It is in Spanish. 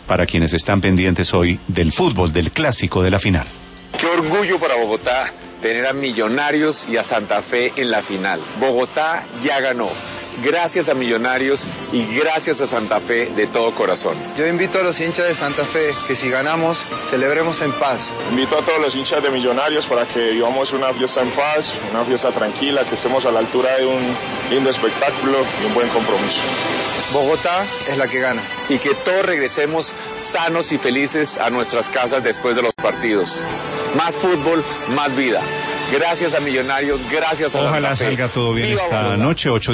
para quienes están pendientes hoy del fútbol, del clásico de la final. Qué orgullo para Bogotá tener a Millonarios y a Santa Fe en la final. Bogotá ya ganó. Gracias a Millonarios y gracias a Santa Fe de todo corazón. Yo invito a los hinchas de Santa Fe que si ganamos, celebremos en paz. Invito a todos los hinchas de Millonarios para que vivamos una fiesta en paz, una fiesta tranquila, que estemos a la altura de un lindo espectáculo y un buen compromiso. Bogotá es la que gana. Y que todos regresemos sanos y felices a nuestras casas después de los partidos. Más fútbol, más vida. Gracias a Millonarios, gracias a Santa Fe. Ojalá salga todo bien esta noche, 8